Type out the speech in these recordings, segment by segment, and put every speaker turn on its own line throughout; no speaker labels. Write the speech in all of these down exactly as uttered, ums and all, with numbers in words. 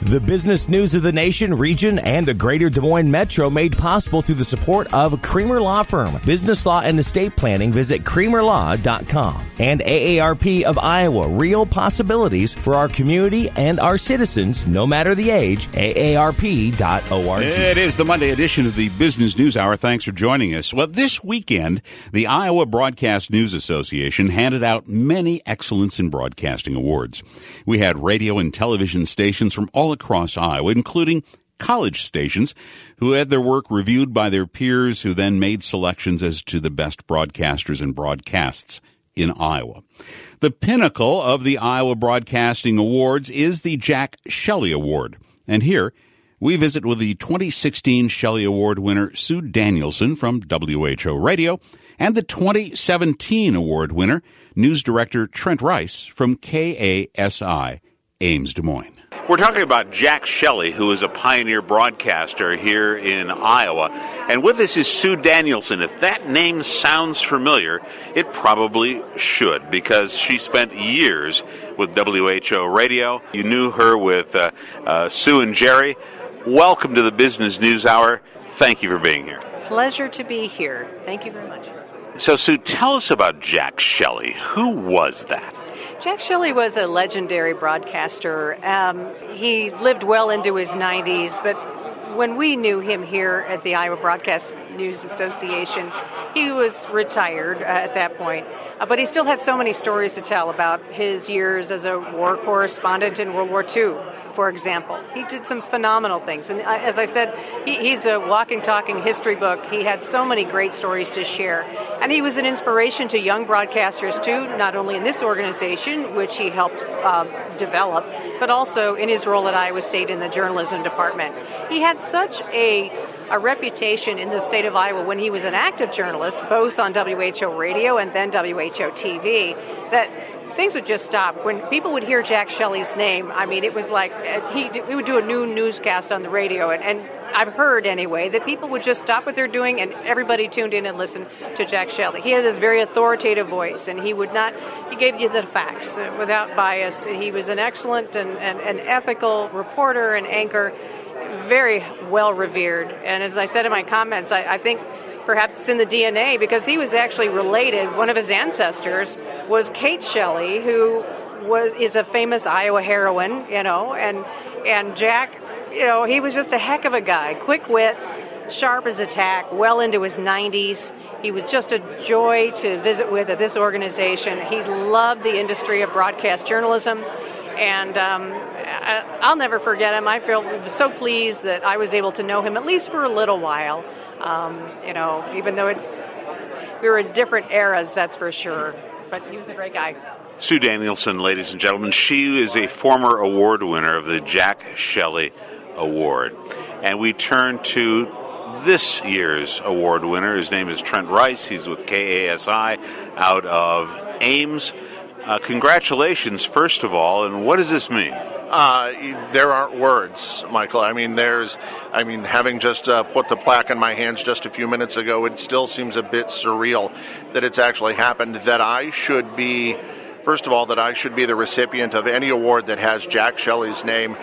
The business news of the nation, region, and the greater Des Moines Metro made possible through the support of Creamer Law Firm. Business law and estate planning, visit creamer law dot com. And A A R P of Iowa, real possibilities for our community and our citizens, no matter the age, A A R P dot org.
It is the Monday edition of the Business News Hour. Thanks for joining us. Well, this weekend, the Iowa Broadcast News Association handed out many Excellence in Broadcasting awards. We had radio and television stations from all across Iowa, including college stations, who had their work reviewed by their peers, who then made selections as to the best broadcasters and broadcasts in Iowa. The pinnacle of the Iowa Broadcasting Awards is the Jack Shelley Award. And here, we visit with the twenty sixteen Shelley Award winner Sue Danielson from W H O Radio and the twenty seventeen award winner, news director Trent Rice from K A S I, Ames, Des Moines. We're talking about Jack Shelley, who is a pioneer broadcaster here in Iowa. And with us is Sue Danielson. If that name sounds familiar, it probably should, because she spent years with W H O Radio. You knew her with uh, uh, Sue and Jerry. Welcome to the Business News Hour. Thank you for being here.
Pleasure to be here. Thank you very much.
So, Sue, tell us about Jack Shelley. Who was that?
Jack Shelley was a legendary broadcaster. Um, he lived well into his nineties, but when we knew him here at the Iowa Broadcast News Association, he was retired uh, at that point. Uh, but he still had so many stories to tell about his years as a war correspondent in World War Two, for example. He did some phenomenal things. And uh, as I said, he, he's a walking, talking history book. He had so many great stories to share. And he was an inspiration to young broadcasters, too, not only in this organization, which he helped uh, develop, but also in his role at Iowa State in the journalism department. He had such a a reputation in the state of Iowa when he was an active journalist, both on W H O Radio and then W H O T V, that things would just stop. When people would hear Jack Shelley's name, I mean, it was like uh, he, he would do a new newscast on the radio, and, and I've heard anyway that people would just stop what they're doing and everybody tuned in and listened to Jack Shelley. He had this very authoritative voice, and he would not, he gave you the facts uh, without bias. He was an excellent and, and, and ethical reporter and anchor, very well revered. And as I said in my comments, I, I think perhaps it's in the D N A, because he was actually related. One of his ancestors was Kate Shelley, who was is a famous Iowa heroine, you know, and and Jack, you know, he was just a heck of a guy, quick wit, sharp as a tack, well into his nineties. He was just a joy to visit with at this organization. He loved the industry of broadcast journalism, and um, I'll never forget him. I feel so pleased that I was able to know him, at least for a little while. Um, you know, even though it's we were in different eras, that's for sure. But he was a great guy.
Sue Danielson, ladies and gentlemen, she is a former award winner of the Jack Shelley Award. And we turn to this year's award winner. His name is Trent Rice. He's with K A S I out of Ames. Uh, congratulations, first of all. And what does this mean?
Uh, there aren't words, Michael. I mean, there's, I mean, having just uh, put the plaque in my hands just a few minutes ago, it still seems a bit surreal that it's actually happened, that I should be, first of all, that I should be the recipient of any award that has Jack Shelley's name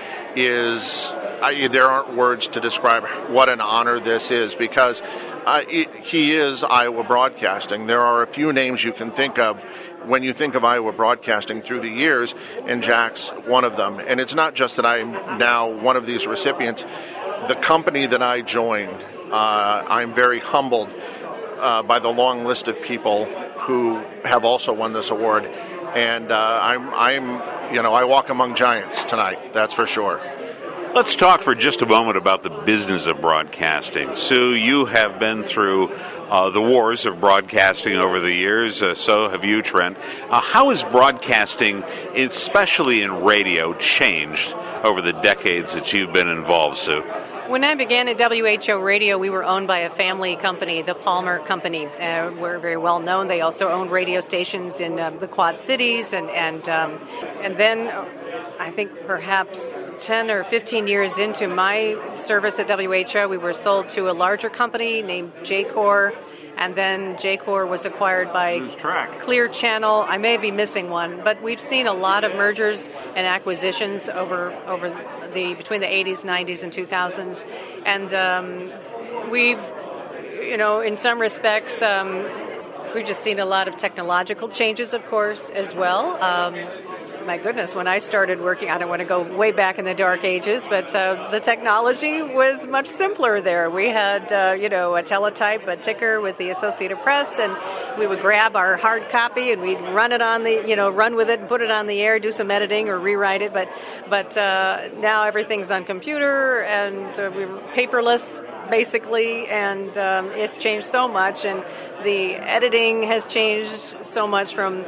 is, I, there aren't words to describe what an honor this is, because uh, it, he is Iowa Broadcasting. There are a few names you can think of when you think of Iowa Broadcasting through the years, and Jack's one of them. And it's not just that I'm now one of these recipients. The company that I joined, uh, I'm very humbled uh, by the long list of people who have also won this award. And uh, I'm, I'm, you know, I walk among giants tonight, that's for sure.
Let's talk for just a moment about the business of broadcasting. Sue, you have been through uh, the wars of broadcasting over the years. Uh, so have you, Trent. Uh, how has broadcasting, especially in radio, changed over the decades that you've been involved, Sue?
When I began at W H O Radio, we were owned by a family company, the Palmer Company. Uh, we're very well known. They also owned radio stations in um, the Quad Cities, and and um, and then I think perhaps ten or fifteen years into my service at W H O, we were sold to a larger company named J-Cor, and then Jacor was acquired by Clear Channel. I may be missing one, but we've seen a lot of mergers and acquisitions over over the between the eighties, nineties, and two thousands, and um, we've, you know, in some respects, um, we've just seen a lot of technological changes, of course, as well. Um, My goodness, when I started working, I don't want to go way back in the dark ages, but uh, the technology was much simpler there. We had, uh, you know, a teletype, a ticker with the Associated Press, and we would grab our hard copy and we'd run it on the, you know, run with it and put it on the air, do some editing or rewrite it. But, but uh, now everything's on computer and uh, we're paperless, basically, and um, it's changed so much, and the editing has changed so much from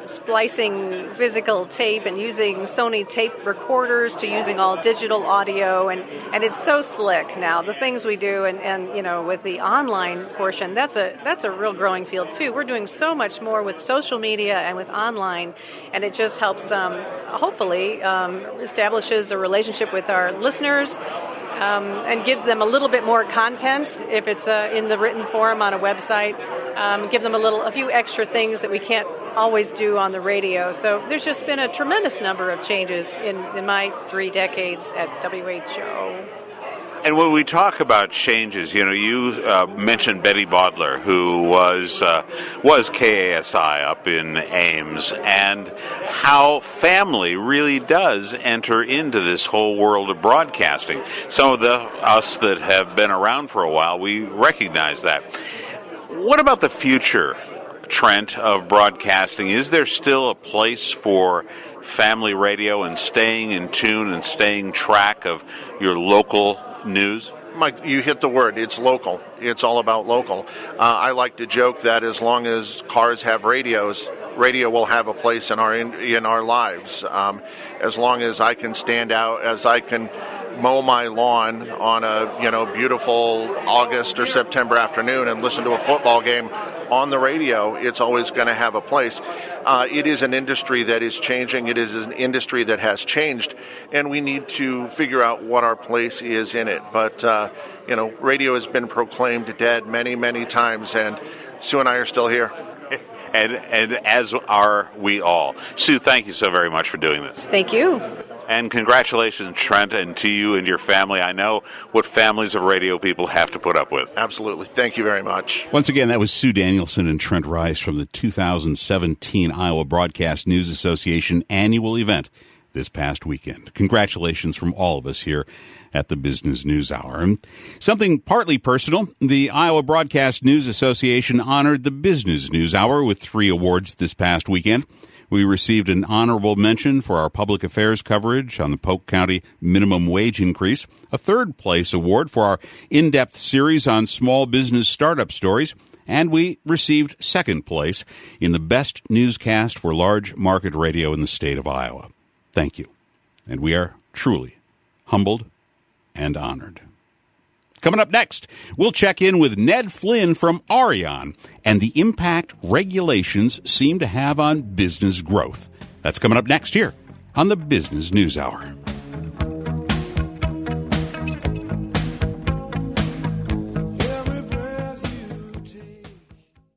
splicing physical tape and using Sony tape recorders to using all digital audio, and, and it's so slick now, the things we do, and, and you know, with the online portion, that's a that's a real growing field too. We're doing so much more with social media and with online, and it just helps, um, hopefully, um, establishes a relationship with our listeners, um, and gives them a little bit more content if it's uh, in the written form on a website. Um, give them a little, a few extra things that we can't always do on the radio. So there's just been a tremendous number of changes in, in my three decades at W H O.
And when we talk about changes, you know, you uh, mentioned Betty Bodler, who was uh, was K A S I up in Ames, and how family really does enter into this whole world of broadcasting. Some of the us that have been around for a while, we recognize that. What about the future, Trent, of broadcasting? Is there still a place for family radio and staying in tune and staying track of your local news?
Mike, you hit the word. It's local. It's all about local. Uh, I like to joke that as long as cars have radios, radio will have a place in our in, in our lives. Um, as long as I can stand out, as I can mow my lawn on a you know beautiful August or September afternoon and listen to a football game on the radio, it's always going to have a place. Uh, it is an industry that is changing. It is an industry that has changed, and we need to figure out what our place is in it. But uh, you know, radio has been proclaimed dead many, many times, and Sue and I are still here.
And and as are we all. Sue, thank you so very much for doing this.
Thank you.
And congratulations, Trent, and to you and your family. I know what families of radio people have to put up with.
Absolutely. Thank you very much.
Once again, that was Sue Danielson and Trent Rice from the two thousand seventeen Iowa Broadcast News Association annual event this past weekend. Congratulations from all of us here at the Business News Hour. And something partly personal, the Iowa Broadcast News Association honored the Business News Hour with three awards this past weekend. We received an honorable mention for our public affairs coverage on the Polk County minimum wage increase, a third place award for our in-depth series on small business startup stories, and we received second place in the best newscast for large market radio in the state of Iowa. Thank you. And we are truly humbled and honored. Coming up next, we'll check in with Ned Flynn from Arion and the impact regulations seem to have on business growth. That's coming up next here on the Business News Hour.